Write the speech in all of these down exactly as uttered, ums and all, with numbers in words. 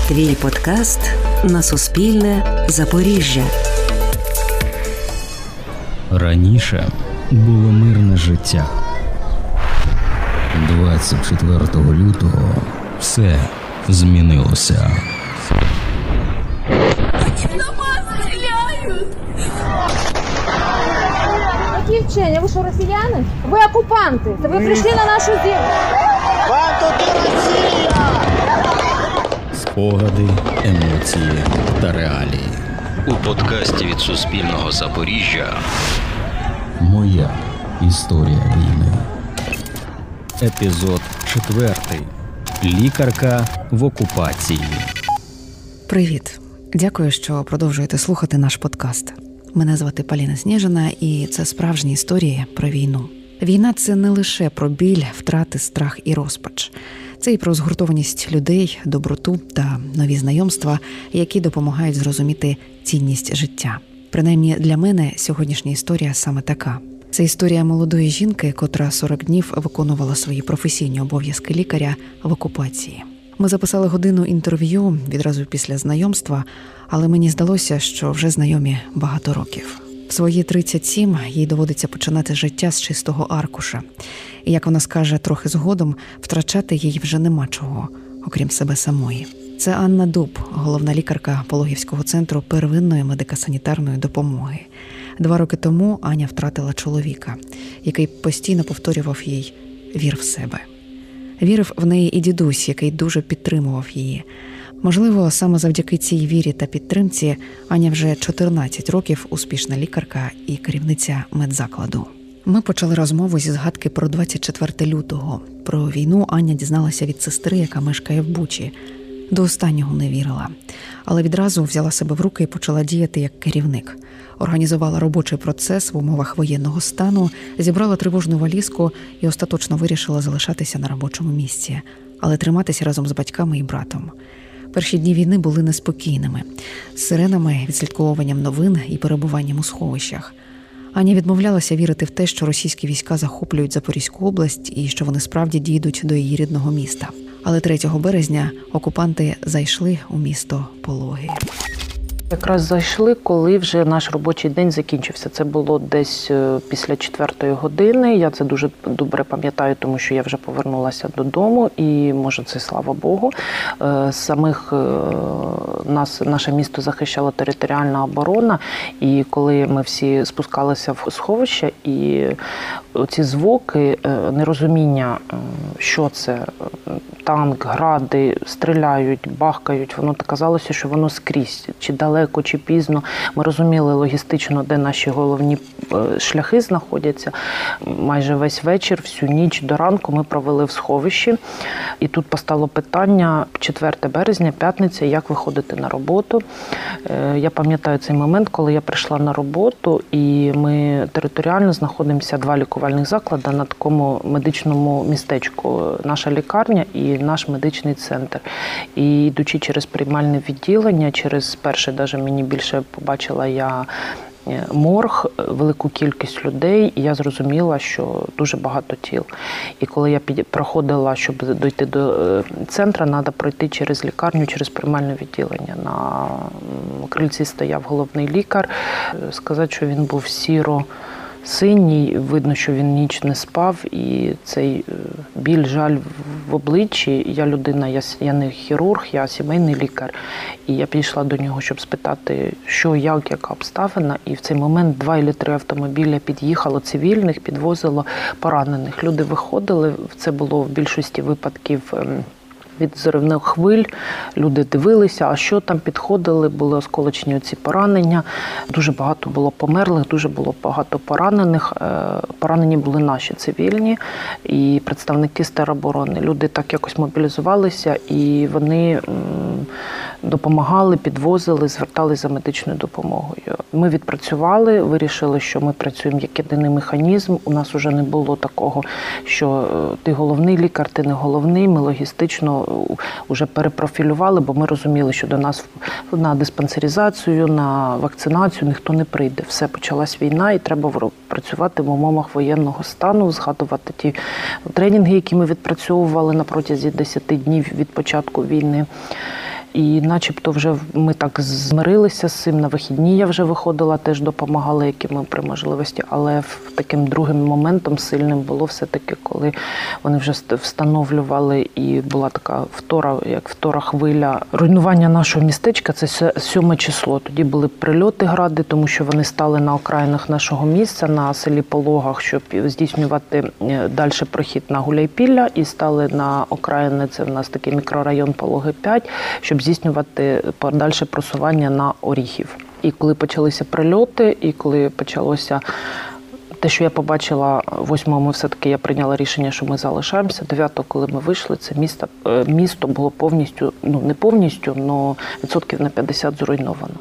Твій подкаст на Суспільне Запоріжжя. Раніше було мирне життя. двадцять четвертого лютого все змінилося. Які вчення? Ви що, росіяни? Ви окупанти. Ви прийшли на нашу землю. Вам тут Росія! Спогади, емоції та реалії. У подкасті від Суспільного Запоріжжя Моя історія війни. Епізод четвертий. Лікарка в окупації. Привіт. Дякую, що продовжуєте слухати наш подкаст. Мене звати Поліна Сніжина, і це справжні історії про війну. Війна – це не лише про біль, втрати, страх і розпач. Це і про згуртованість людей, доброту та нові знайомства, які допомагають зрозуміти цінність життя. Принаймні для мене сьогоднішня історія саме така. Це історія молодої жінки, котра сорок днів виконувала свої професійні обов'язки лікаря в окупації. Ми записали годину інтерв'ю відразу після знайомства, але мені здалося, що вже знайомі багато років. В свої тридцять сім їй доводиться починати життя з чистого аркуша. І, як вона скаже трохи згодом, втрачати їй вже нема чого, окрім себе самої. Це Анна Дуб, головна лікарка Пологівського центру первинної медико-санітарної допомоги. Два роки тому Аня втратила чоловіка, який постійно повторював їй «вір в себе». Вірив в неї і дідусь, який дуже підтримував її. Можливо, саме завдяки цій вірі та підтримці Аня вже чотирнадцять років успішна лікарка і керівниця медзакладу. Ми почали розмову зі згадки про двадцять четвертого лютого. Про війну Аня дізналася від сестри, яка мешкає в Бучі. До останнього не вірила. Але відразу взяла себе в руки і почала діяти як керівник. Організувала робочий процес в умовах воєнного стану, зібрала тривожну валізку і остаточно вирішила залишатися на робочому місці, але триматися разом з батьками і братом. Перші дні війни були неспокійними, з сиренами, відслідковуванням новин і перебуванням у сховищах. Аня відмовлялася вірити в те, що російські війська захоплюють Запорізьку область і що вони справді дійдуть до її рідного міста. Але третього березня окупанти зайшли у місто Пологи. Якраз зайшли, коли вже наш робочий день закінчився. Це було десь після четвертої години. Я це дуже добре пам'ятаю, тому що я вже повернулася додому, і, може, це слава Богу. Самих нас, наше місто захищала територіальна оборона, і коли ми всі спускалися в сховище, і ці звуки, нерозуміння, що це, танк, гради, стріляють, бахкають, воно казалося, що воно скрізь, чи далеко, чи пізно. Ми розуміли логістично, де наші головні шляхи знаходяться. Майже весь вечір, всю ніч до ранку ми провели в сховищі. І тут постало питання, четверте березня, п'ятниця, як виходити на роботу. Я пам'ятаю цей момент, коли я прийшла на роботу, і ми територіально знаходимося, два лікувальних заклади на такому медичному містечку. Наша лікарня і наш медичний центр. І йдучи через приймальне відділення, через перше, навіть мені більше побачила я морг, велику кількість людей, і я зрозуміла, що дуже багато тіл. І коли я проходила, щоб дойти до центру, треба пройти через лікарню, через приймальне відділення. На крильці стояв головний лікар. Сказати, що він був сіро синій, видно, що він ніч не спав, і цей біль, жаль в обличчі. Я людина, я, я не хірург, я сімейний лікар. І я підійшла до нього, щоб спитати, що, як, яка обставина. І в цей момент два чи три автомобіля під'їхало цивільних, підвозило поранених. Люди виходили, це було в більшості випадків від зоровних хвиль. Люди дивилися, а що там, підходили, були осколочні оці поранення. Дуже багато було померлих, дуже було багато поранених. Поранені були наші цивільні і представники з тероборони. Люди так якось мобілізувалися, і вони допомагали, підвозили, зверталися за медичною допомогою. Ми відпрацювали, вирішили, що ми працюємо як єдиний механізм. У нас вже не було такого, що ти головний лікар, ти не головний. Ми логістично вже перепрофілювали, бо ми розуміли, що до нас на диспансеризацію, на вакцинацію ніхто не прийде. Все, почалась війна, і треба працювати в умовах воєнного стану, згадувати ті тренінги, які ми відпрацьовували на протязі десяти днів від початку війни. І начебто вже ми так змирилися з цим. На вихідні я вже виходила, теж допомагала, якими при можливості. Але таким другим моментом сильним було все-таки, коли вони вже встановлювали, і була така втора, як втора хвиля руйнування нашого містечка. Це сьоме число. Тоді були прильоти гради, тому що вони стали на окраїнах нашого місця, на селі Пологах, щоб здійснювати далі прохід на Гуляйпілля, і стали на окраїни, це в нас такий мікрорайон Пологи п'ять, щоб здійснювати подальше просування на Оріхів. І коли почалися прильоти, і коли почалося те, що я побачила восьмого, ми все-таки я прийняла рішення, що ми залишаємося. дев'ятого, коли ми вийшли, це місто, місто було повністю, ну не повністю, але відсотків на п'ятдесят зруйновано.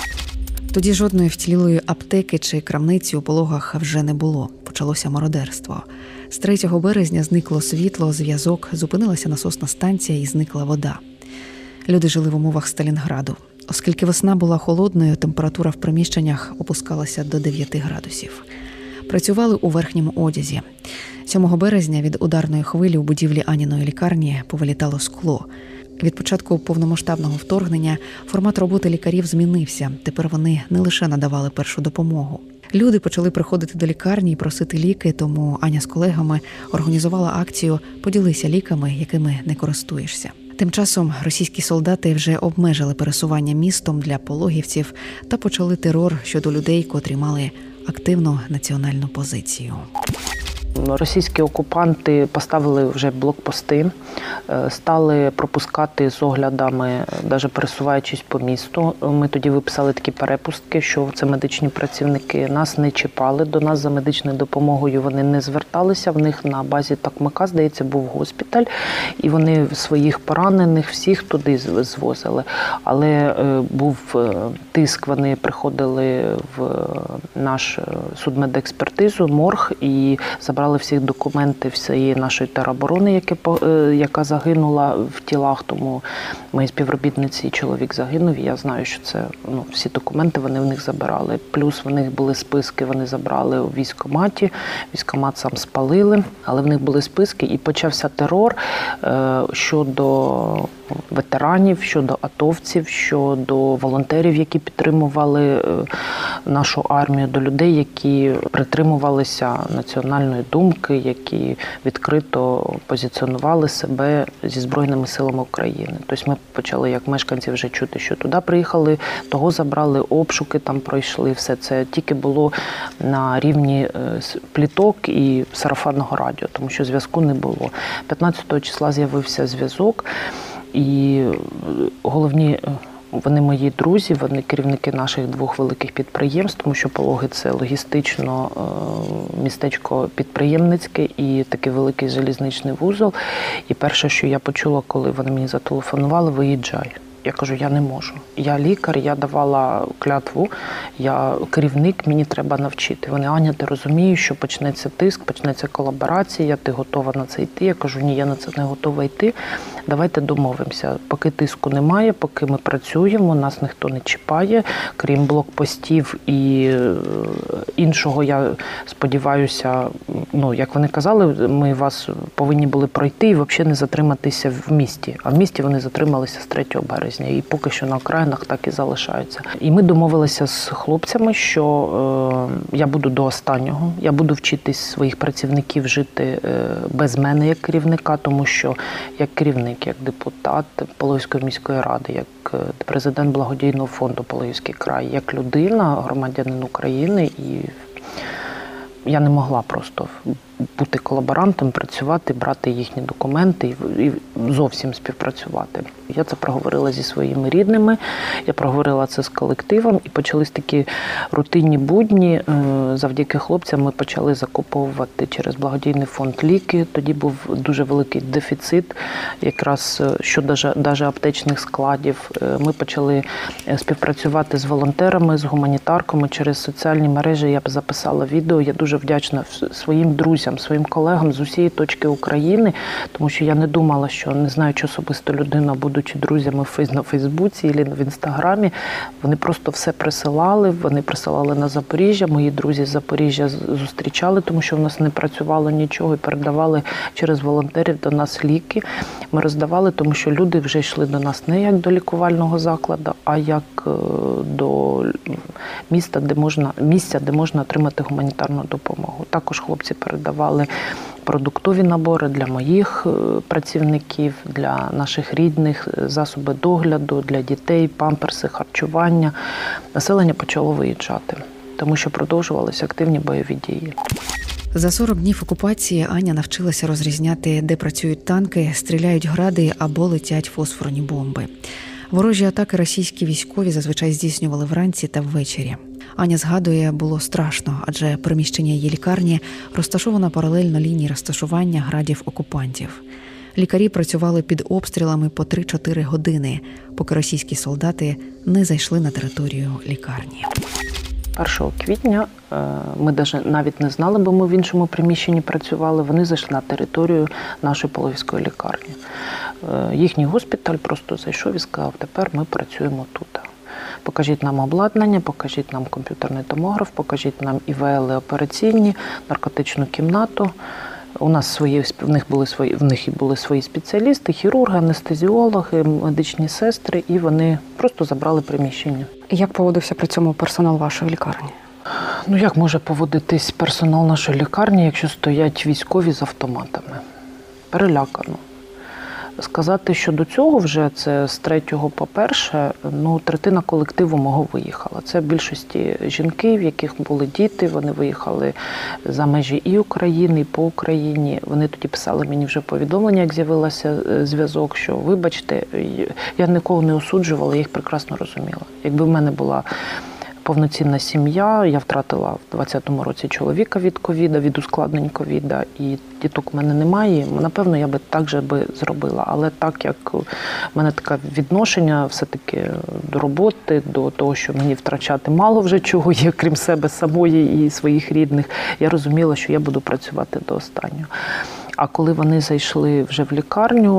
Тоді жодної вцілілої аптеки чи крамниці у Пологах вже не було. Почалося мародерство. З третього березня зникло світло, зв'язок, зупинилася насосна станція і зникла вода. Люди жили в умовах Сталінграду. Оскільки весна була холодною, температура в приміщеннях опускалася до дев'яти градусів. Працювали у верхньому одязі. сьомого березня від ударної хвилі у будівлі Аніної лікарні повилітало скло. Від початку повномасштабного вторгнення формат роботи лікарів змінився. Тепер вони не лише надавали першу допомогу. Люди почали приходити до лікарні і просити ліки, тому Аня з колегами організувала акцію «Поділися ліками, якими не користуєшся». Тим часом російські солдати вже обмежили пересування містом для пологівців та почали терор щодо людей, котрі мали активну національну позицію. Російські окупанти поставили вже блокпости, стали пропускати з оглядами, навіть пересуваючись по місту. Ми тоді виписали такі перепустки, що це медичні працівники нас не чіпали, до нас за медичною допомогою вони не зверталися. В них на базі Токмака, здається, був госпіталь, і вони своїх поранених всіх туди звозили. Але був тиск, вони приходили в наш судмедекспертизу, морг, і забрали всі документи всієї нашої тероборони, яка загинула в тілах, тому мої співробітниці, чоловік загинув, і я знаю, що це, ну, всі документи вони в них забирали. Плюс в них були списки, вони забрали у військкоматі, військкомат сам спалили, але в них були списки, і почався терор е, щодо ветеранів, щодо атовців, щодо волонтерів, які підтримували нашу армію, до людей, які притримувалися національної думки, які відкрито позиціонували себе зі Збройними силами України. Тобто ми почали, як мешканці, вже чути, що туди приїхали, того забрали, обшуки там пройшли, все це тільки було на рівні пліток і сарафанного радіо, тому що зв'язку не було. п'ятнадцятого числа з'явився зв'язок, і головні, вони мої друзі, вони керівники наших двох великих підприємств, тому що Пологи – це логістично містечко підприємницьке і такий великий залізничний вузол. І перше, що я почула, коли вони мені зателефонували: виїжджай. Я кажу, я не можу. Я лікар, я давала клятву, я керівник, мені треба навчити. Вони: Аня, ти розумієш, що почнеться тиск, почнеться колаборація, ти готова на це йти? Я кажу, ні, я на це не готова йти. Давайте домовимося. Поки тиску немає, поки ми працюємо, нас ніхто не чіпає, крім блокпостів і іншого, я сподіваюся, ну, як вони казали, ми вас повинні були пройти і взагалі не затриматися в місті. А в місті вони затрималися з третього березня. І поки що на окраїнах так і залишаються. І ми домовилися з хлопцями, що е, я буду до останнього, я буду вчитись своїх працівників жити е, без мене як керівника, тому що як керівник, як депутат Пологівської міської ради, як президент благодійного фонду Пологівський край, як людина, громадянин України, і я не могла просто бути колаборантом, працювати, брати їхні документи і зовсім співпрацювати. Я це проговорила зі своїми рідними, я проговорила це з колективом, і почались такі рутинні будні. Завдяки хлопцям ми почали закуповувати через благодійний фонд ліки. Тоді був дуже великий дефіцит, якраз щодо навіть аптечних складів. Ми почали співпрацювати з волонтерами, з гуманітарками через соціальні мережі. Я записала відео, я дуже вдячна своїм друзям, своїм колегам з усієї точки України, тому що я не думала, що, не знаючи особисто людину, будуть будучи друзями на Фейсбуці або в Інстаграмі, вони просто все присилали, вони присилали на Запоріжжя, мої друзі з Запоріжжя зустрічали, тому що в нас не працювало нічого, і передавали через волонтерів до нас ліки. Ми роздавали, тому що люди вже йшли до нас не як до лікувального закладу, а як до міста, де можна, місця, де можна отримати гуманітарну допомогу. Також хлопці передавали продуктові набори для моїх працівників, для наших рідних, засоби догляду, для дітей, памперси, харчування. Населення почало виїжджати, тому що продовжувалися активні бойові дії. За сорок днів окупації Аня навчилася розрізняти, де працюють танки, стріляють гради або летять фосфорні бомби. Ворожі атаки російські військові зазвичай здійснювали вранці та ввечері. Аня згадує, було страшно, адже приміщення її лікарні розташовано паралельно лінії розташування градів окупантів. Лікарі працювали під обстрілами по три-чотири години, поки російські солдати не зайшли на територію лікарні. першого квітня ми навіть не знали, бо ми в іншому приміщенні працювали. Вони зайшли на територію нашої Пологівської лікарні. Їхній госпіталь просто зайшов і сказав, тепер ми працюємо тут. Покажіть нам обладнання, покажіть нам комп'ютерний томограф, покажіть нам ІВЛ операційні, наркотичну кімнату. У нас свої, в них були свої, в них були свої спеціалісти, хірурги, анестезіологи, медичні сестри, і вони просто забрали приміщення. Як поводився при цьому персонал вашої лікарні? Ну, як може поводитись персонал нашої лікарні, якщо стоять військові з автоматами? Перелякано. Сказати, що до цього вже, це з третього по перше, ну, третина колективу мого виїхала. Це в більшості жінки, в яких були діти, вони виїхали за межі і України, і по Україні. Вони тоді писали мені вже повідомлення, як з'явився зв'язок, що, вибачте, я нікого не осуджувала, я їх прекрасно розуміла. Якби в мене була повноцінна сім'я, я втратила в двадцятому році чоловіка від ковіда, від ускладнень ковіда, і діток в мене немає, напевно, я би так же би зробила. Але так як в мене таке відношення все-таки до роботи, до того, що мені втрачати мало вже чого є, крім себе самої і своїх рідних, я розуміла, що я буду працювати до останнього. А коли вони зайшли вже в лікарню,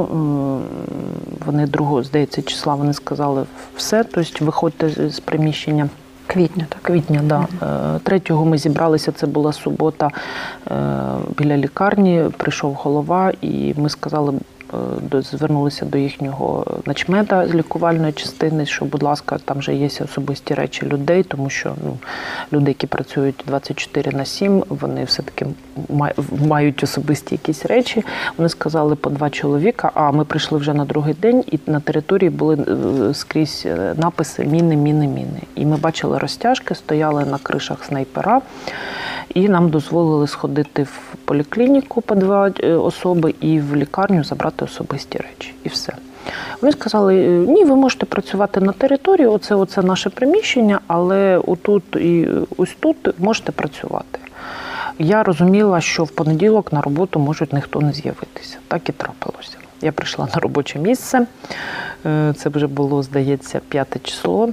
вони другого, здається, числа, вони сказали все, тобто виходьте з приміщення. Квітня, так? Квітня, так. Да. Третього ми зібралися, це була субота, біля лікарні, прийшов голова, і ми сказали, звернулися до їхнього начмеда з лікувальної частини, що, будь ласка, там вже є особисті речі людей, тому що ну, люди, які працюють двадцять чотири на сім, вони все-таки мають особисті якісь речі. Вони сказали по два чоловіка, а ми прийшли вже на другий день, і на території були скрізь написи «Міни, міни, міни». І ми бачили розтяжки, стояли на кришах снайпера, і нам дозволили сходити в поліклініку по два особи і в лікарню забрати особисті речі. І все. Вони сказали, ні, ви можете працювати на території, оце, оце наше приміщення, але отут і ось тут можете працювати. Я розуміла, що в понеділок на роботу може ніхто не з'явитися. Так і трапилося. Я прийшла на робоче місце, це вже було, здається, п'яте число.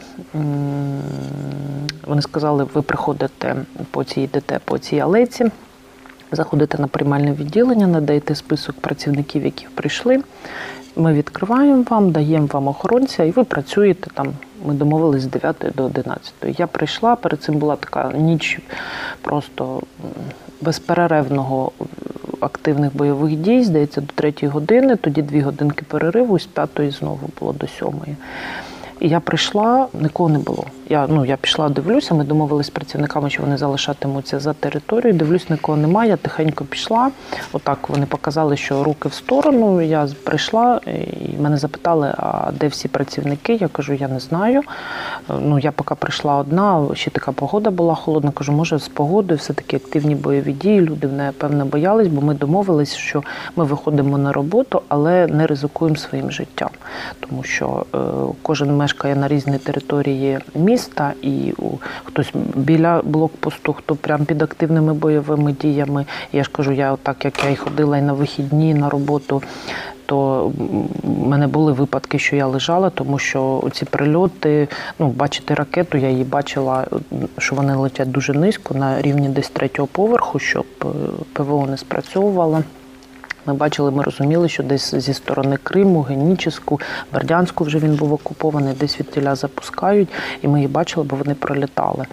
Вони сказали, ви приходите по цій, йдете по цій алейці, заходите на приймальне відділення, надаєте список працівників, які прийшли. Ми відкриваємо вам, даємо вам охоронця, і ви працюєте там. Ми домовились з дев'ятої до одинадцятої. Я прийшла, перед цим була така ніч просто безперервного активних бойових дій, здається, до третьої години, тоді дві годинки перериву, з п'ятої знову було до сьомої. І я прийшла, нікого не було. Я, ну, я пішла, дивлюся, ми домовились з працівниками, що вони залишатимуться за територією. Дивлюсь, нікого немає, я тихенько пішла. Отак вони показали, що руки в сторону. Я прийшла, і мене запитали, а де всі працівники? Я кажу, я не знаю. Ну, я поки прийшла одна, ще така погода була холодна. Кажу, може, з погодою все-таки активні бойові дії. Люди, напевно, боялись, бо ми домовились, що ми виходимо на роботу, але не ризикуємо своїм життям. Тому що е, кожен мешкає на різній території міста, і у, хтось біля блокпосту, хто прямо під активними бойовими діями. Я ж кажу, я так як я і ходила і на вихідні, на роботу, то в мене були випадки, що я лежала, тому що ці прильоти, ну, бачити ракету, я її бачила, що вони летять дуже низько, на рівні десь третього поверху, щоб ПВО не спрацьовувало. Ми бачили, ми розуміли, що десь зі сторони Криму, Геніческу, Бердянську вже він був окупований, десь від тіля запускають, і ми їх бачили, бо вони пролітали.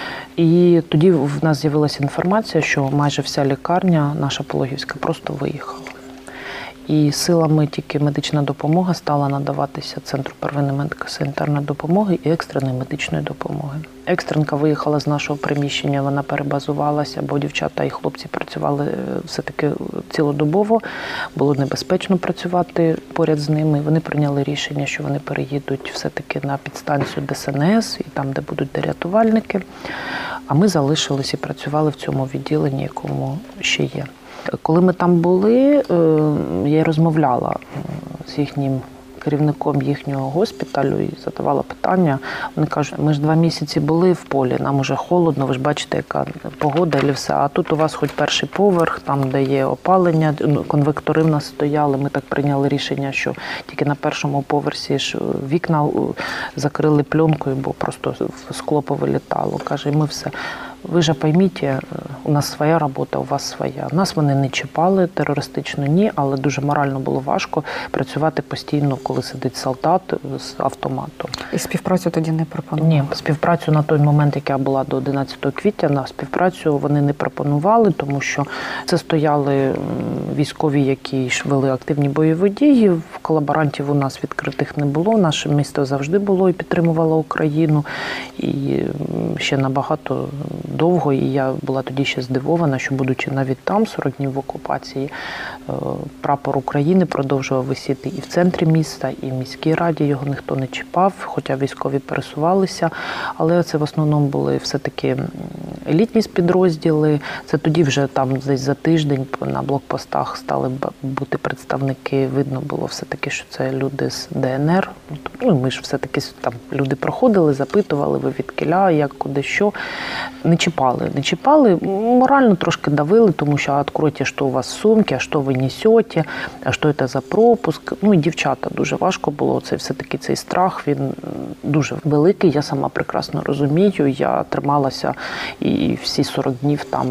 І тоді в нас з'явилася інформація, що майже вся лікарня, наша Пологівська, просто виїхала. І силами тільки медична допомога стала надаватися Центру первинної медико-санітарної допомоги і екстреної медичної допомоги. Екстренка виїхала з нашого приміщення, вона перебазувалася, бо дівчата і хлопці працювали все-таки цілодобово, було небезпечно працювати поряд з ними. Вони прийняли рішення, що вони переїдуть все-таки на підстанцію Де Ес Ен Ес, і там, де будуть рятувальники. А ми залишились і працювали в цьому відділенні, якому ще є. Коли ми там були, я розмовляла з їхнім керівником їхнього госпіталю і задавала питання. Вони кажуть, ми ж два місяці були в полі, нам уже холодно, ви ж бачите, яка погода і все. А тут у вас хоч перший поверх, там, де є опалення, конвектори в нас стояли. Ми так прийняли рішення, що тільки на першому поверсі ж вікна закрили пленкою, бо просто скло повилітало. Каже, ми все. Ви ж пойміть, у нас своя робота, у вас своя. Нас вони не чіпали, терористично ні, але дуже морально було важко працювати постійно, коли сидить солдат з автоматом. І співпрацю тоді не пропонували? Ні, співпрацю на той момент, яка була до одинадцятого квітня, на співпрацю вони не пропонували, тому що це стояли військові, які ж вели активні бойові дії. Колаборантів у нас відкритих не було, наше місто завжди було і підтримувало Україну. І ще набагато довго, і я була тоді ще здивована, що, будучи навіть там, сорок днів в окупації, прапор України продовжував висіти і в центрі міста, і в міській раді, його ніхто не чіпав, хоча військові пересувалися, але це в основному були все-таки елітні підрозділи. Це тоді вже там десь за тиждень на блокпостах стали бути представники, видно було все-таки, що це люди з Де Ен Ер. Ну, ми ж все-таки там люди проходили, запитували, ви відкіля, як, куди, що. Не чіпали, не чіпали, морально трошки давили, тому що «откройте, що у вас в сумці, а що ви несете, а що це за пропуск». Ну і дівчата, дуже важко було, це все-таки цей страх, він дуже великий, я сама прекрасно розумію, я трималася і всі сорок днів там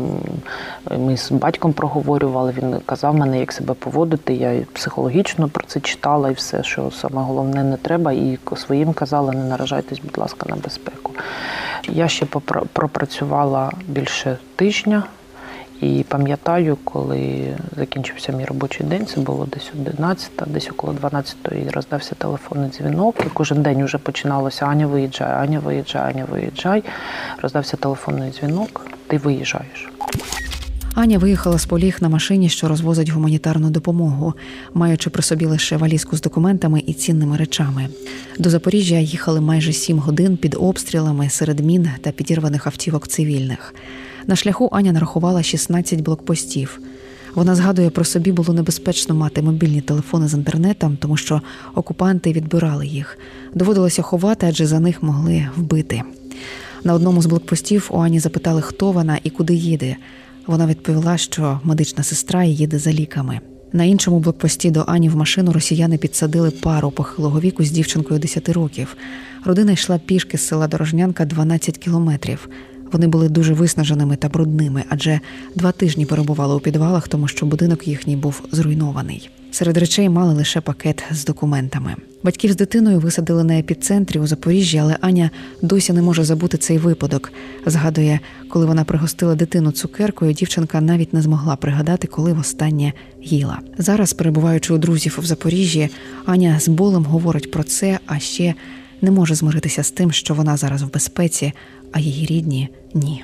ми з батьком проговорювали, він казав мене, як себе поводити, я психологічно про це читала і все, що саме головне не треба, і своїм казала, не наражайтесь, будь ласка, на безпеку. Я ще пропрацювала більше тижня і пам'ятаю, коли закінчився мій робочий день, це було десь одинадцята, десь около дванадцятої роздався телефонний дзвінок, і кожен день вже починалося «Аня, виїжджай, Аня, виїжджай, Аня, виїжджай». Роздався телефонний дзвінок, ти виїжджаєш. Аня виїхала з Поліг на машині, що розвозить гуманітарну допомогу, маючи при собі лише валізку з документами і цінними речами. До Запоріжжя їхали майже сім годин під обстрілами, серед мін та підірваних автівок цивільних. На шляху Аня нарахувала шістнадцять блокпостів. Вона згадує, про собі було небезпечно мати мобільні телефони з інтернетом, тому що окупанти відбирали їх. Доводилося ховати, адже за них могли вбити. На одному з блокпостів у Ані запитали, хто вона і куди їде. Вона відповіла, що медична сестра їде за ліками. На іншому блокпості до Ані в машину росіяни підсадили пару похилого віку з дівчинкою десяти років. Родина йшла пішки з села Дорожнянка дванадцять кілометрів. Вони були дуже виснаженими та брудними, адже два тижні перебували у підвалах, тому що будинок їхній був зруйнований. Серед речей мали лише пакет з документами. Батьків з дитиною висадили на епіцентрі у Запоріжжі, але Аня досі не може забути цей випадок. Згадує, коли вона пригостила дитину цукеркою, дівчинка навіть не змогла пригадати, коли востаннє їла. Зараз, перебуваючи у друзів в Запоріжжі, Аня з болем говорить про це, а ще не може змиритися з тим, що вона зараз в безпеці, а її рідні – ні.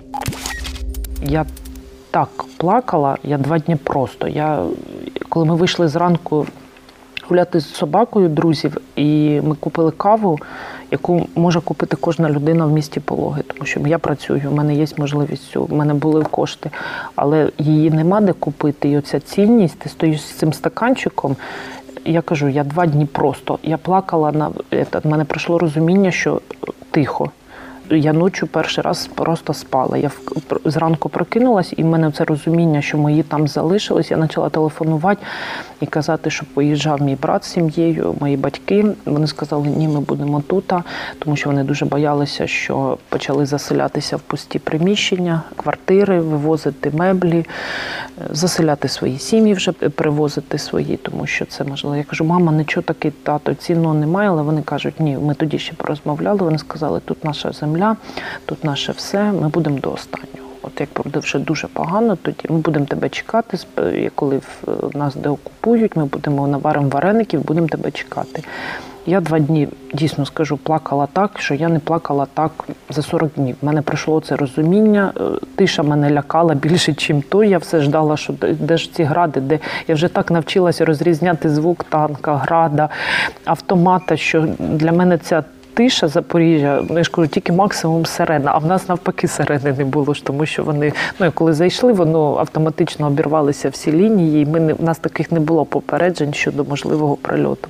Я так плакала, я два дні просто. Я, коли ми вийшли зранку гуляти з собакою друзів, і ми купили каву, яку може купити кожна людина в місті Пологи, тому що я працюю, в мене є можливість, в мене були кошти, але її нема де купити, і оця цінність, ти стоїш з цим стаканчиком, я кажу, я два дні просто, я плакала, на, в мене прийшло розуміння, що тихо, Я ночі перший раз просто спала. Я зранку прокинулась, і в мене це розуміння, що мої там залишились. Я почала телефонувати і казати, що поїжджав мій брат з сім'єю, мої батьки. Вони сказали, ні, ми будемо тут, тому що вони дуже боялися, що почали заселятися в пусті приміщення, квартири, вивозити меблі, заселяти свої сім'ї, вже привозити свої, тому що це можливо. Я кажу, мама, нічого таке, тато, цінного немає, але вони кажуть, ні, ми тоді ще порозмовляли, вони сказали, тут наша земля, тут наше все, ми будемо до останнього. От як буде вже дуже погано, тоді ми будемо тебе чекати, коли нас деокупують, ми будемо наваримо вареників, будемо тебе чекати. Я два дні, дійсно скажу, плакала так, що я не плакала так за сорок днів. В мене прийшло це розуміння, тиша мене лякала більше, ніж то. Я все ждала, що де ж ці гради, де я вже так навчилася розрізняти звук танка, града, автомата, що для мене ця тиша Запоріжжя, я ж кажу, тільки максимум сирена, а в нас навпаки сирени не було, тому що вони, ну, коли зайшли, воно автоматично обірвалися всі лінії, і ми не, в нас таких не було попереджень щодо можливого прильоту.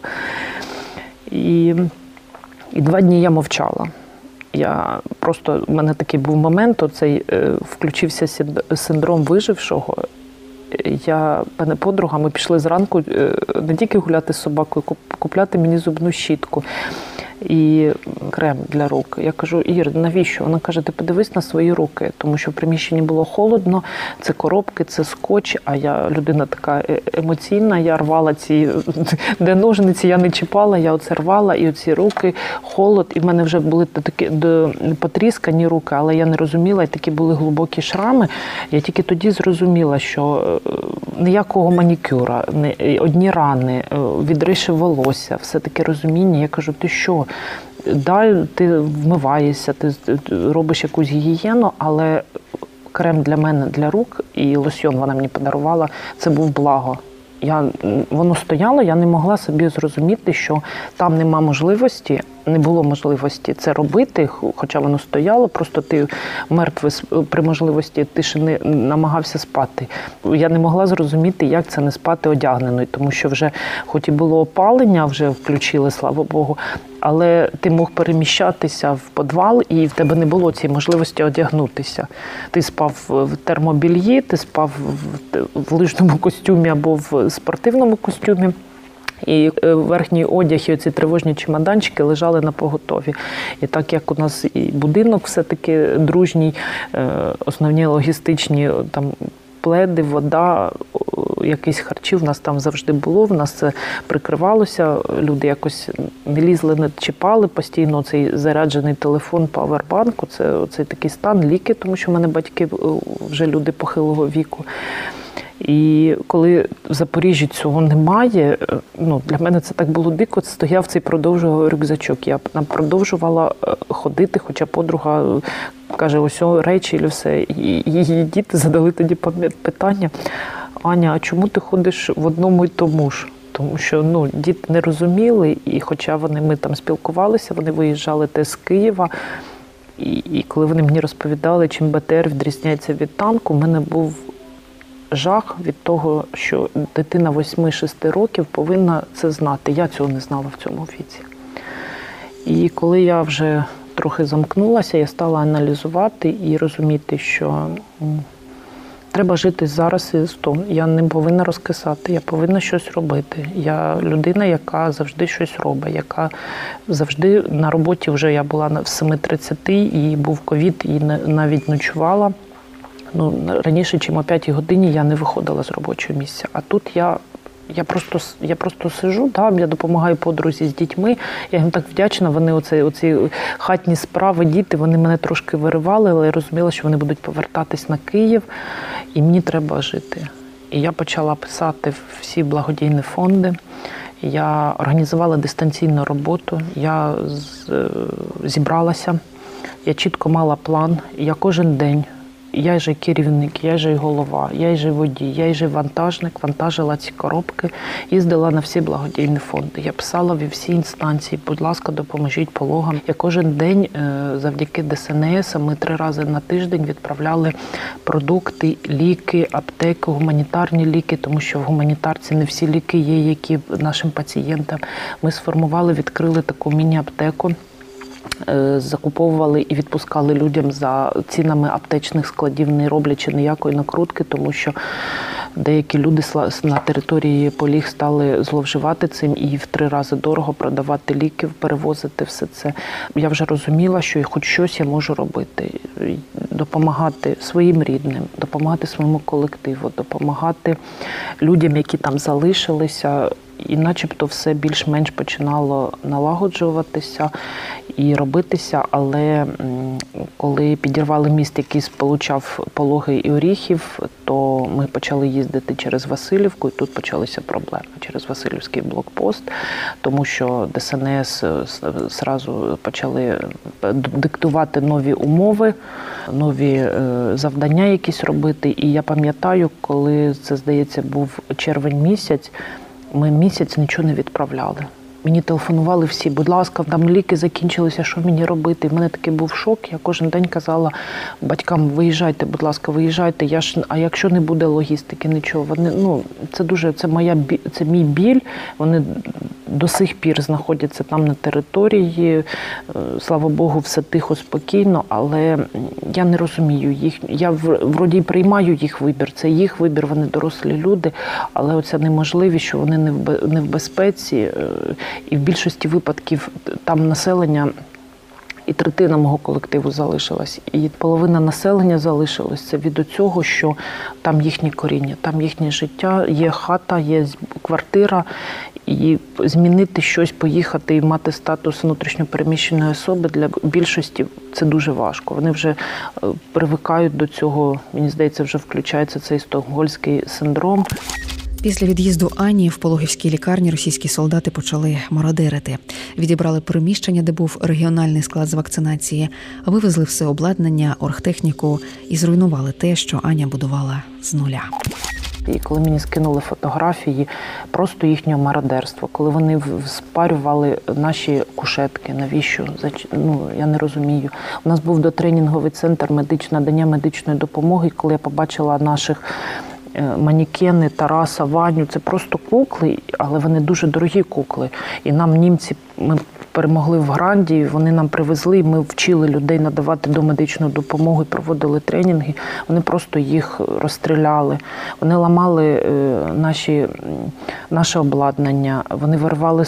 І, і два дні я мовчала. Я просто, в мене такий був момент, оцей е, включився синдром вижившого. Я, мене подруга, ми пішли зранку е, не тільки гуляти з собакою, купляти мені зубну щітку і крем для рук. Я кажу, Ір, навіщо? Вона каже, ти подивись на свої руки, тому що в приміщенні було холодно, це коробки, це скотч, а я людина така емоційна, я рвала ці, де ножниці, я не чіпала, я оце рвала, і оці руки, холод, і в мене вже були такі потріскані руки, але я не розуміла, і такі були глибокі шрами. Я тільки тоді зрозуміла, що ніякого манікюра, одні рани, відриші волосся, все таке розуміння. Я кажу, ти що? Да, ти вмиваєшся, ти робиш якусь гігієну, але крем для мене, для рук і лосьйон вона мені подарувала, це був благо. Я, воно стояло, я не могла собі зрозуміти, що там нема можливості, не було можливості це робити, хоча воно стояло, просто ти мертвий при можливості, ти ще не намагався спати. Я не могла зрозуміти, як це не спати одягненою, тому що вже, хоч і було опалення, вже включили, слава Богу, але ти мог переміщатися в підвал, і в тебе не було цієї можливості одягнутися. Ти спав в термобільї, ти спав в лижному костюмі або в спортивному костюмі. І верхній одяг, і оці тривожні чемоданчики лежали на поготові. І так як у нас і будинок все-таки дружній, основні логістичні там пледи, вода, якісь харчі в нас там завжди було, в нас це прикривалося, люди якось не лізли, не чіпали, постійно цей заряджений телефон, павербанк, це оцей такий стан, ліки, тому що в мене батьки вже люди похилого віку. І коли в Запоріжжі цього немає, ну, для мене це так було дико, стояв цей продовжував рюкзачок. Я продовжувала ходити, хоча подруга каже, ось речі і все. І її діти задали тоді питання, Аня, а чому ти ходиш в одному й тому ж? Тому що ну, діти не розуміли, і хоча вони, ми там спілкувалися, вони виїжджали те з Києва, і, і коли вони мені розповідали, чим Б Т Р відрізняється від танку, в мене був жах від того, що дитина восьми-шести років повинна це знати. Я цього не знала в цьому віці. І коли я вже трохи замкнулася, я стала аналізувати і розуміти, що треба жити зараз і з том. Я не повинна розкисати, я повинна щось робити. Я людина, яка завжди щось робить, яка завжди на роботі, вже я була в семи тридцять і був ковід, і навіть ночувала. Ну, раніше, чим о п'ятій годині, я не виходила з робочого місця. А тут я, я, просто, я просто сижу, да, я допомагаю подрузі з дітьми, я їм так вдячна, вони оці, оці хатні справи, діти, вони мене трошки виривали, але я розуміла, що вони будуть повертатись на Київ, і мені треба жити. І я почала писати всі благодійні фонди, я організувала дистанційну роботу, я зібралася, я чітко мала план, я кожен день, я же керівник, я же голова, я же водій, я же вантажник, вантажила ці коробки, їздила на всі благодійні фонди. Я писала в всі інстанції, будь ласка, допоможіть пологам. Я кожен день завдяки Д С Н С ми три рази на тиждень відправляли продукти, ліки, аптеки, гуманітарні ліки, тому що в гуманітарці не всі ліки є, які нашим пацієнтам. Ми сформували, відкрили таку міні-аптеку. закуповували і відпускали людям за цінами аптечних складів, не роблячи ніякої накрутки, тому що деякі люди на території Поліг стали зловживати цим і в три рази дорого продавати ліки, перевозити все це. Я вже розуміла, що хоч щось я можу робити. Допомагати своїм рідним, допомагати своєму колективу, допомагати людям, які там залишилися. І начебто все більш-менш починало налагоджуватися і робитися, але коли підірвали міст, який сполучав Пологи і Оріхів, то ми почали їздити через Василівку, і тут почалися проблеми через Василівський блокпост, тому що Де Ес Ен Ес зразу почали диктувати нові умови, нові завдання якісь робити. І я пам'ятаю, коли це, здається, був червень місяць, ми місяць нічого не відправляли. Мені телефонували всі, будь ласка, там ліки закінчилися, що мені робити? У мене такий був шок. Я кожен день казала батькам, виїжджайте, будь ласка, виїжджайте. Я ж, а якщо не буде логістики, нічого. Вони, ну, це дуже, це моя, це мій біль. Вони до сих пір знаходяться там на території. Слава Богу, все тихо, спокійно, але я не розумію їх. Я вроді приймаю їх вибір, це їх вибір, вони дорослі люди, але оця неможливість, що вони не в безпеці. І в більшості випадків там населення, і третина мого колективу залишилась, і половина населення залишилась. Це від цього, що там їхнє коріння, там їхнє життя, є хата, є квартира, і змінити щось, поїхати і мати статус внутрішньопереміщеної особи для більшості це дуже важко. Вони вже привикають до цього, мені здається, вже включається цей стокгольмський синдром. Після від'їзду Ані в Пологівській лікарні російські солдати почали мародерити. Відібрали приміщення, де був регіональний склад з вакцинації, вивезли все обладнання, оргтехніку і зруйнували те, що Аня будувала з нуля. І коли мені скинули фотографії просто їхнього мародерства, коли вони спарювали наші кушетки, навіщо? Ну, я не розумію. У нас був дотренінговий центр медич... надання медичної допомоги, коли я побачила наших манекени, Тараса, Ваню, це просто кукли, але вони дуже дорогі кукли. І нам німці, ми перемогли в Гранді, вони нам привезли, ми вчили людей надавати домедичну допомогу, проводили тренінги, вони просто їх розстріляли. Вони ламали наші, наше обладнання, вони вирвали,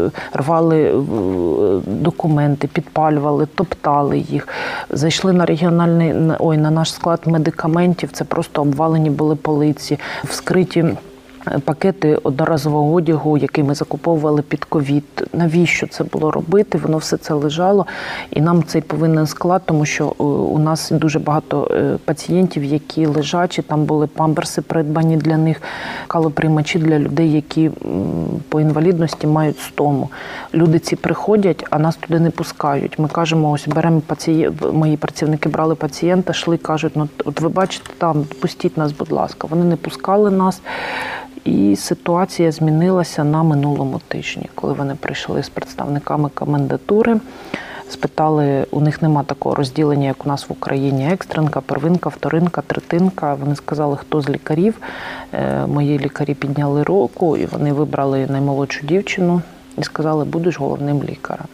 рвали документи, підпалювали, топтали їх. Зайшли на регіональний, ой, на наш склад медикаментів, це просто обвалені були полиці, вскриті пакети одноразового одягу, який ми закуповували під ковід. Навіщо це було робити? Воно все це лежало. І нам цей повинен склад, тому що у нас дуже багато пацієнтів, які лежачі, там були памперси придбані для них, калоприймачі для людей, які по інвалідності мають стому. Люди ці приходять, а нас туди не пускають. Ми кажемо, ось беремо пацієнта, мої працівники брали пацієнта, йшли, кажуть, ну от ви бачите там, пустіть нас, будь ласка. Вони не пускали нас. І ситуація змінилася на минулому тижні, коли вони прийшли з представниками комендатури, спитали, у них нема такого розділення, як у нас в Україні, екстренка, первинка, вторинка, третинка. Вони сказали, хто з лікарів. Мої лікарі підняли руку, і вони вибрали наймолодшу дівчину і сказали, будеш головним лікарем.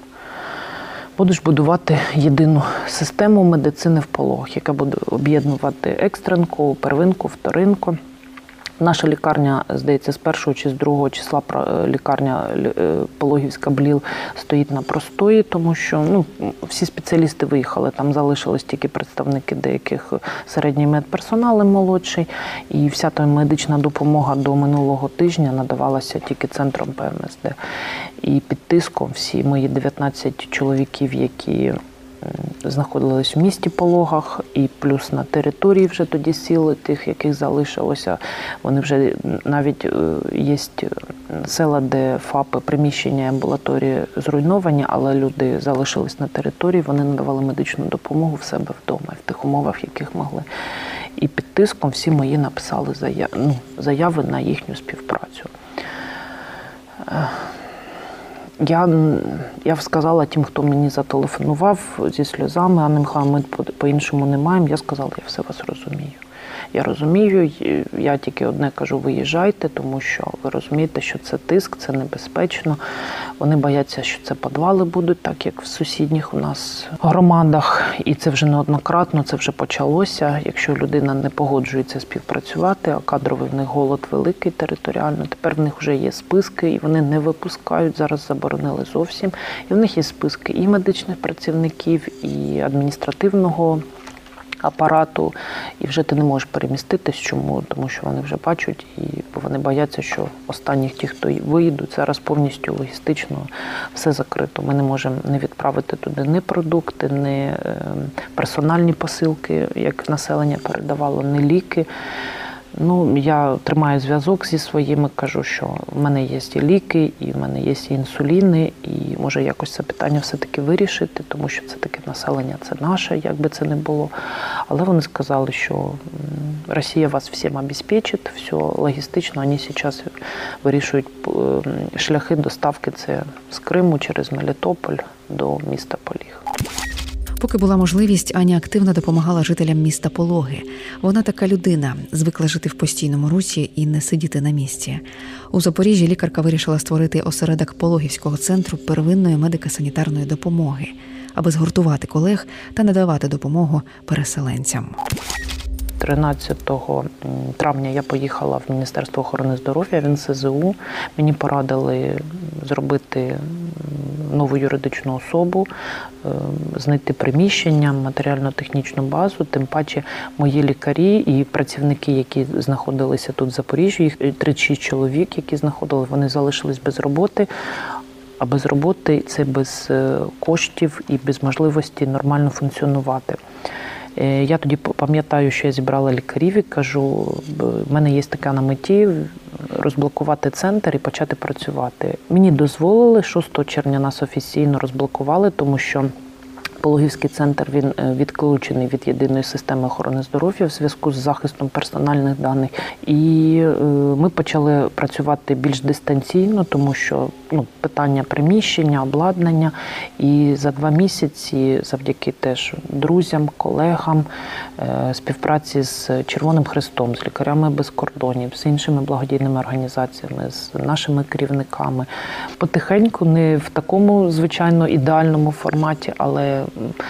Будеш будувати єдину систему медицини в Пологах, яка буде об'єднувати екстренку, первинку, вторинку. Наша лікарня, здається, з першого чи з другого числа лікарня Пологівська БЛІЛ стоїть на простої, тому що ну, всі спеціалісти виїхали, там залишились тільки представники деяких середній медперсонал молодший, і вся та медична допомога до минулого тижня надавалася тільки центром Пе Ем Ес Де. І під тиском всі мої дев'ятнадцять чоловіків, які знаходились в місті Пологах, і плюс на території вже тоді сіли тих, яких залишилося. Вони вже навіть є села, де ФАПи, приміщення, амбулаторії зруйновані, але люди залишились на території, вони надавали медичну допомогу в себе вдома, в тих умовах, яких могли. І під тиском всі мої написали заяви, ну, заяви на їхню співпрацю. Я, я сказала тим, хто мені зателефонував зі сльозами, Анна Михайлівна, ми по-іншому не маємо, я сказала, я все вас розумію. Я розумію, я тільки одне кажу, виїжджайте, тому що ви розумієте, що це тиск, це небезпечно. Вони бояться, що це підвали будуть, так як в сусідніх у нас громадах. І це вже неоднократно, це вже почалося. Якщо людина не погоджується співпрацювати, а кадровий в них голод великий територіально, тепер в них вже є списки, і вони не випускають, зараз заборонили зовсім. І в них є списки і медичних працівників, і адміністративного апарату, і вже ти не можеш переміститись. Чому? Тому що вони вже бачать, і вони бояться, що останніх ті, хто виїдуть, зараз повністю логістично все закрито. Ми не можемо не відправити туди ні продукти, ні персональні посилки, як населення передавало, ні ліки. Ну, я тримаю зв'язок зі своїми, кажу, що в мене є і ліки, і в мене є і інсуліни, і може якось це питання все-таки вирішити, тому що це таке населення, це наше, як би це не було. Але вони сказали, що Росія вас всім обезпечить, все логістично, вони зараз вирішують шляхи доставки, це з Криму через Мелітополь до міста Поліг. Поки була можливість, Аня активно допомагала жителям міста Пологи. Вона така людина, звикла жити в постійному русі і не сидіти на місці. У Запоріжжі лікарка вирішила створити осередок Пологівського центру первинної медико-санітарної допомоги, аби згуртувати колег та надавати допомогу переселенцям. тринадцятого травня я поїхала в Міністерство охорони здоров'я, в ен ес зе у. Мені порадили зробити нову юридичну особу, знайти приміщення, матеріально-технічну базу. Тим паче мої лікарі і працівники, які знаходилися тут в Запоріжжі, їх тридцять шість чоловік, які знаходили, вони залишились без роботи. А без роботи – це без коштів і без можливості нормально функціонувати. Я тоді пам'ятаю, що я зібрала лікарів і кажу, в мене є така на меті розблокувати центр і почати працювати. Мені дозволили, шостого червня нас офіційно розблокували, тому що Пологівський центр, він відключений від єдиної системи охорони здоров'я в зв'язку з захистом персональних даних. І ми почали працювати більш дистанційно, тому що ну, питання приміщення, обладнання. І за два місяці завдяки теж друзям, колегам, співпраці з Червоним Хрестом, з Лікарями без кордонів, з іншими благодійними організаціями, з нашими керівниками. Потихеньку, не в такому, звичайно, ідеальному форматі, але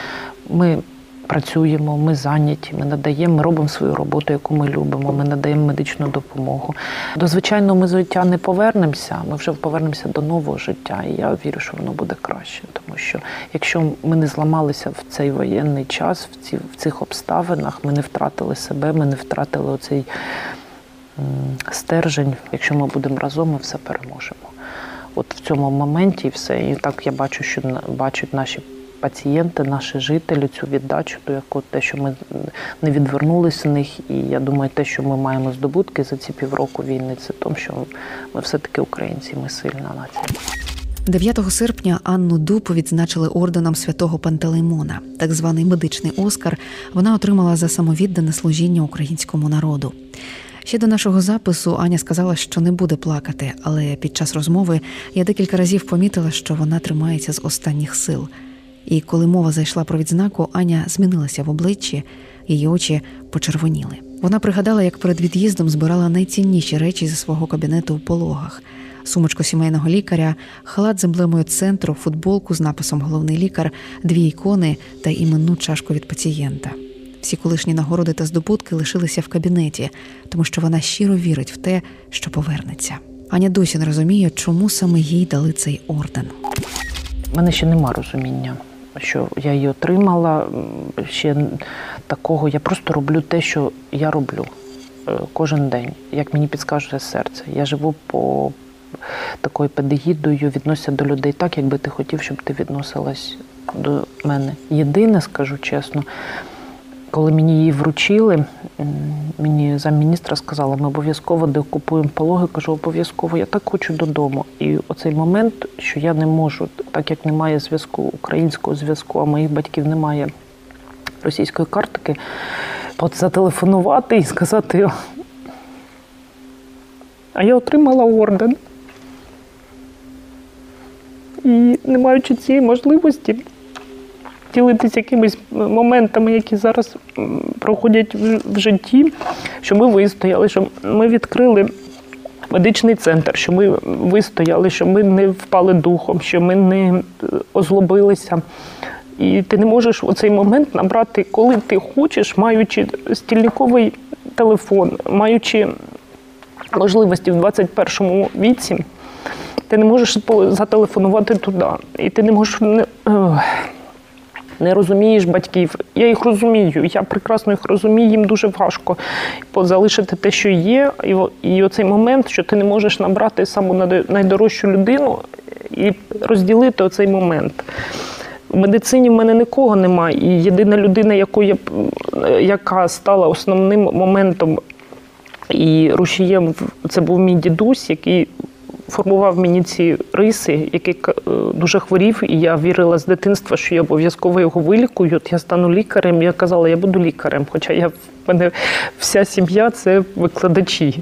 ми працюємо, ми зайняті, ми надаємо, ми робимо свою роботу, яку ми любимо, ми надаємо медичну допомогу. До звичайного ми життя не повернемося, ми вже повернемося до нового життя, і я вірю, що воно буде краще. Тому що якщо ми не зламалися в цей воєнний час, в, ці, в цих обставинах, ми не втратили себе, ми не втратили оцей м, стержень, якщо ми будемо разом, ми все переможемо. От в цьому моменті і все. І так я бачу, що бачать наші пацієнти, наші жителі цю віддачу, то як от те, що ми не відвернулися з них, і я думаю, те, що ми маємо здобутки за ці півроку війни, це тому, що ми все-таки українці, ми сильна нація. дев'ятого серпня Анну Дуб відзначили орденом Святого Пантелеймона. Так званий медичний Оскар вона отримала за самовіддане служіння українському народу. Ще до нашого запису Аня сказала, що не буде плакати, але під час розмови я декілька разів помітила, що вона тримається з останніх сил. І коли мова зайшла про відзнаку, Аня змінилася в обличчі, її очі почервоніли. Вона пригадала, як перед від'їздом збирала найцінніші речі зі свого кабінету у Пологах. Сумочку сімейного лікаря, халат з емблемою центру, футболку з написом «Головний лікар», дві ікони та іменну чашку від пацієнта. Всі колишні нагороди та здобутки лишилися в кабінеті, тому що вона щиро вірить в те, що повернеться. Аня досі не розуміє, чому саме їй дали цей орден. У мене ще нема розуміння, що я її отримала, ще такого. Я просто роблю те, що я роблю кожен день, як мені підказує серце. Я живу по такою педагогікою, відносяться до людей так, якби ти хотів, щоб ти відносилась до мене. Єдине, скажу чесно, коли мені її вручили, мені замміністра сказала, ми обов'язково деокупуємо Пологи. Кажу, обов'язково, я так хочу додому. І оцей момент, що я не можу, так як немає зв'язку, українського зв'язку, а моїх батьків немає російської картки, от зателефонувати і сказати, а я отримала орден. І не маючи цієї можливості, ділитися якимись моментами, які зараз проходять в житті, що ми вистояли, що ми відкрили медичний центр, що ми вистояли, що ми не впали духом, що ми не озлобилися. І ти не можеш у цей момент набрати, коли ти хочеш, маючи стільниковий телефон, маючи можливості в двадцять першому віці, ти не можеш зателефонувати туди. І ти не можеш, не, не розумієш батьків. Я їх розумію, я прекрасно їх розумію, їм дуже важко залишити те, що є. І, і оцей момент, що ти не можеш набрати саму найдорожчу людину і розділити оцей момент. В медицині в мене нікого немає. І єдина людина, яку я, яка стала основним моментом і рушієм, це був мій дідусь, який формував мені ці риси, який дуже хворів, і я вірила з дитинства, що я обов'язково його вилікую, от я стану лікарем. Я казала, я буду лікарем, хоча я, в мене вся сім'я – це викладачі.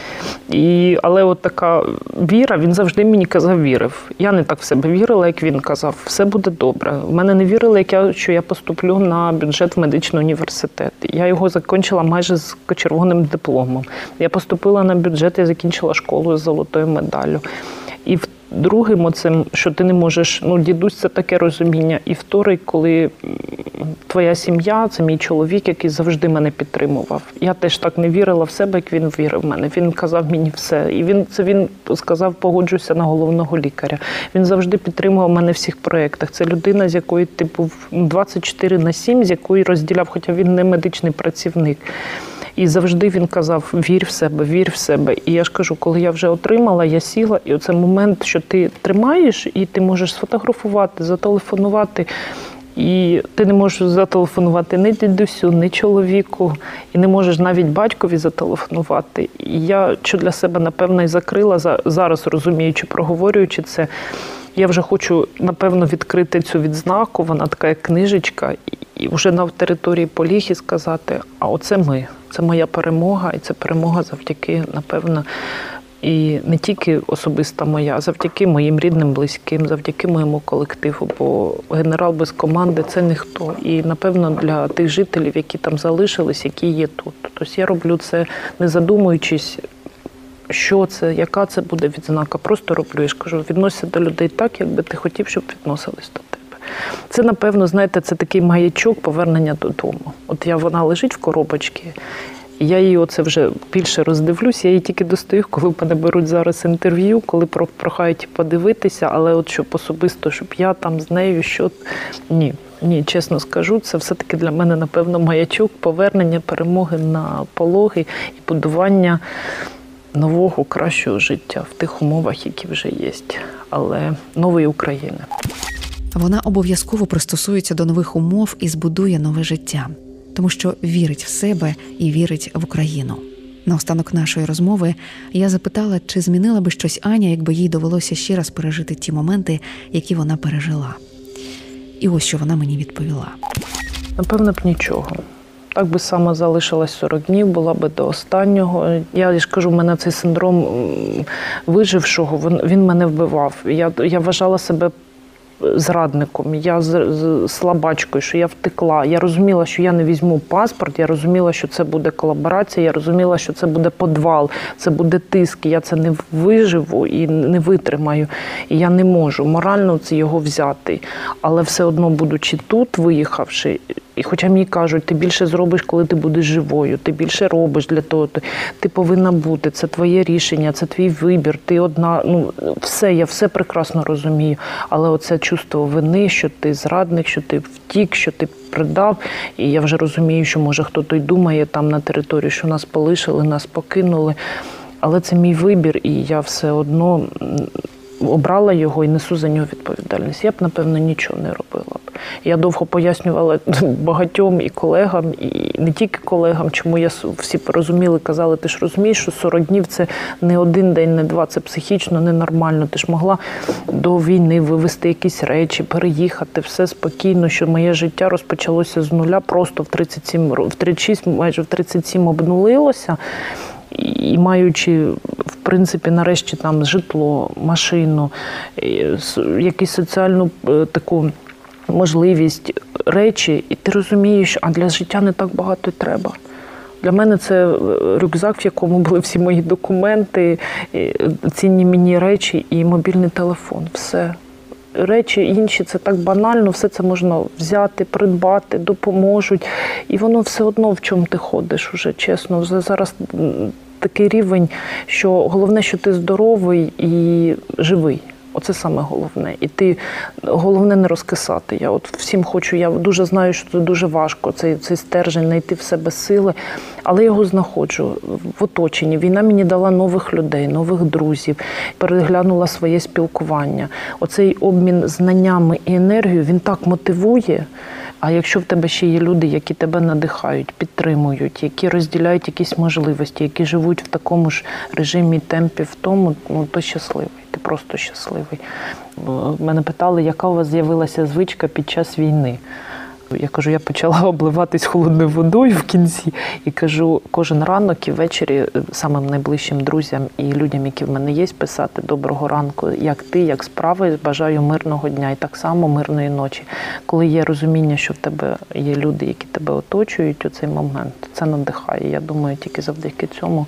І, але от така віра, він завжди мені казав, вірив. Я не так в себе вірила, як він казав, все буде добре. В мене не вірили, як я, що я поступлю на бюджет в медичний університет. Я його закінчила майже з червоним дипломом. Я поступила на бюджет, я закінчила школу з золотою медаллю. І в другим оцим, що ти не можеш, ну, дідусь, це таке розуміння. І вторий, коли твоя сім'я, це мій чоловік, який завжди мене підтримував. Я теж так не вірила в себе, як він вірив в мене. Він казав мені все. І він, це він сказав, погоджуйся на головного лікаря. Він завжди підтримував мене в всіх проєктах. Це людина, з якої ти був двадцять чотири на сім, з якої розділяв, хоча він не медичний працівник. І завжди він казав, вір в себе, вір в себе. І я ж кажу, коли я вже отримала, я сіла, і оце момент, що ти тримаєш, і ти можеш сфотографувати, зателефонувати. І ти не можеш зателефонувати ні дідусю, ні чоловіку, і не можеш навіть батькові зателефонувати. І я, що для себе, напевно, і закрила, зараз розуміючи, проговорюючи це, я вже хочу, напевно, відкрити цю відзнаку, вона така як книжечка, і вже на території Поліхи сказати, а оце ми, це моя перемога, і це перемога завдяки, напевно, і не тільки особиста моя, а завдяки моїм рідним, близьким, завдяки моєму колективу, бо генерал без команди – це ніхто. І, напевно, для тих жителів, які там залишились, які є тут. Тобто я роблю це, не задумуючись, що це, яка це буде відзнака. Просто роблю, я ж кажу, відносися до людей так, як би ти хотів, щоб відносились до тебе. Це, напевно, знаєте, це такий маячок повернення додому. От я, вона лежить в коробочці, і я її оце вже більше роздивлюсь, я її тільки достаю, коли в мене беруть зараз інтерв'ю, коли прохають подивитися, але от щоб особисто, щоб я там з нею, що... Ні, ні, чесно скажу, це все-таки для мене, напевно, маячок повернення, перемоги на пологи і будування нового, кращого життя в тих умовах, які вже є, але нової України. Вона обов'язково пристосується до нових умов і збудує нове життя, тому що вірить в себе і вірить в Україну. Наостанок нашої розмови я запитала, чи змінила би щось Аня, якби їй довелося ще раз пережити ті моменти, які вона пережила. І ось що вона мені відповіла. Напевно б нічого. Так би сама залишилась сорок днів, була би до останнього. Я ж кажу, в мене цей синдром вижившого, він, він мене вбивав. Я, я вважала себе зрадником, я з, з слабачкою, що я втекла. Я розуміла, що я не візьму паспорт, я розуміла, що це буде колаборація, я розуміла, що це буде підвал, це буде тиск, я це не виживу і не витримаю. І я не можу морально це його взяти. Але все одно, будучи тут, виїхавши, і хоча мені кажуть, ти більше зробиш, коли ти будеш живою, ти більше робиш для того, ти, ти повинна бути, це твоє рішення, це твій вибір, ти одна, ну, все, я все прекрасно розумію, але оце чувство вини, що ти зрадник, що ти втік, що ти предав, і я вже розумію, що може хтось й думає там на території, що нас полишили, нас покинули, але це мій вибір, і я все одно обрала його і несу за нього відповідальність. Я б, напевно, нічого не робила б. Я довго пояснювала багатьом і колегам, і не тільки колегам, чому я всі порозуміли, казали, ти ж розумієш, що сорок днів – це не один день, не два, це психічно ненормально. Ти ж могла до війни вивезти якісь речі, переїхати, все спокійно, що моє життя розпочалося з нуля, просто в тридцять сім, в тридцять шість, майже в тридцять сім обнулилося. І маючи, в принципі, нарешті там житло, машину, якусь соціальну таку можливість речі, і ти розумієш, а для життя не так багато й треба. Для мене це рюкзак, в якому були всі мої документи, цінні мені речі і мобільний телефон. Все. Речі інші, це так банально, все це можна взяти, придбати, допоможуть. І воно все одно, в чому ти ходиш уже, чесно. Вже зараз такий рівень, що головне, що ти здоровий і живий. Оце саме головне. І ти, головне не розкисати. Я от всім хочу, я дуже знаю, що це дуже важко, цей, цей стержень, знайти в себе сили, але я його знаходжу в оточенні. Війна мені дала нових людей, нових друзів, переглянула своє спілкування. Оцей обмін знаннями і енергією, він так мотивує. А якщо в тебе ще є люди, які тебе надихають, підтримують, які розділяють якісь можливості, які живуть в такому ж режимі, темпі, в тому, ну, то щасливий. Ти просто щасливий. Мене питали, яка у вас з'явилася звичка під час війни. Я кажу, я почала обливатись холодною водою в кінці. І кажу, кожен ранок і ввечері самим найближчим друзям і людям, які в мене є, писати доброго ранку, як ти, як справи, бажаю мирного дня і так само мирної ночі. Коли є розуміння, що в тебе є люди, які тебе оточують у цей момент, це надихає. Я думаю, тільки завдяки цьому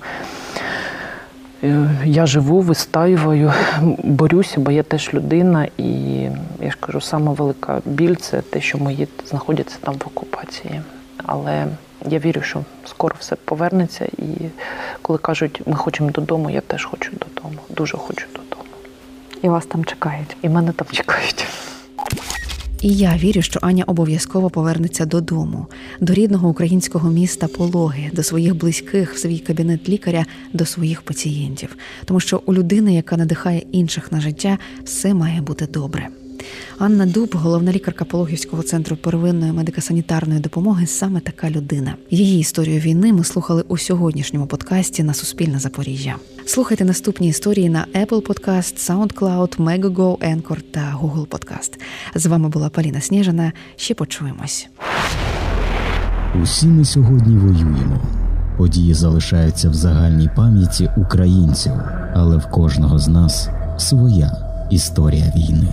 я живу, вистаюваю, борюся, бо я теж людина. І я ж кажу, сама велика біль – це те, що мої знаходяться там в окупації. Але я вірю, що скоро все повернеться. І коли кажуть, ми хочемо додому, я теж хочу додому. Дуже хочу додому. І вас там чекають. І мене там чекають. І я вірю, що Аня обов'язково повернеться додому, до рідного українського міста Пологи, до своїх близьких, в свій кабінет лікаря, до своїх пацієнтів. Тому що у людини, яка надихає інших на життя, все має бути добре. Анна Дуб, головна лікарка Пологівського центру первинної медико-санітарної допомоги, саме така людина. Її історію війни ми слухали у сьогоднішньому подкасті на Суспільне Запоріжжя. Слухайте наступні історії на Apple Podcast, SoundCloud, Megogo, Anchor та Google Podcast. З вами була Поліна Сніжина. Ще почуємось. Усі ми сьогодні воюємо. Події залишаються в загальній пам'яті українців, але в кожного з нас своя історія війни.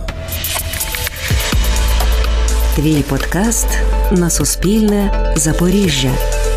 Твій подкаст на Суспільне Запоріжжя.